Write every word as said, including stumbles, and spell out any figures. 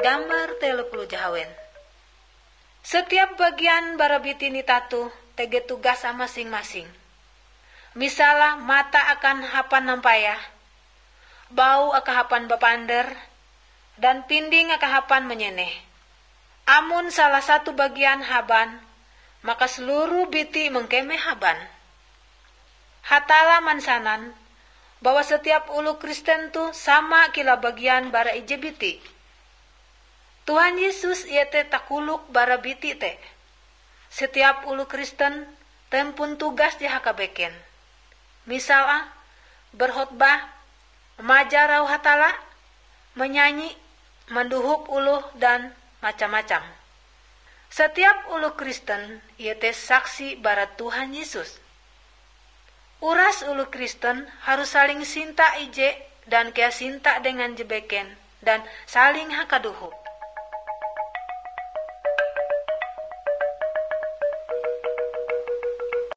Gambar telu puluh jahawen. Setiap bagian barabiti nitatu tege tugas masing-masing. Misalnya mata akan hapan nampayah, bau akan hapan bapander, dan pinding akan hapan menyeneh. Amun salah satu bagian haban, maka seluruh biti mengkeme haban. Hatala mansanan bahwa setiap ulu Kristen tu sama kila bagian bara ije biti. Tuhan Yesus iete takuluk bara biti te. Setiap ulu Kristen tempun tugas di hakabeken. Misalnya berkhotbah, majarau hatala, menyanyi, menduhuk ulu dan macam-macam. Setiap ulu Kristen iete saksi bara Tuhan Yesus. Uras ulu Kristen harus saling sinta ije dan kea sinta dengan jebeken dan saling hakaduhuk.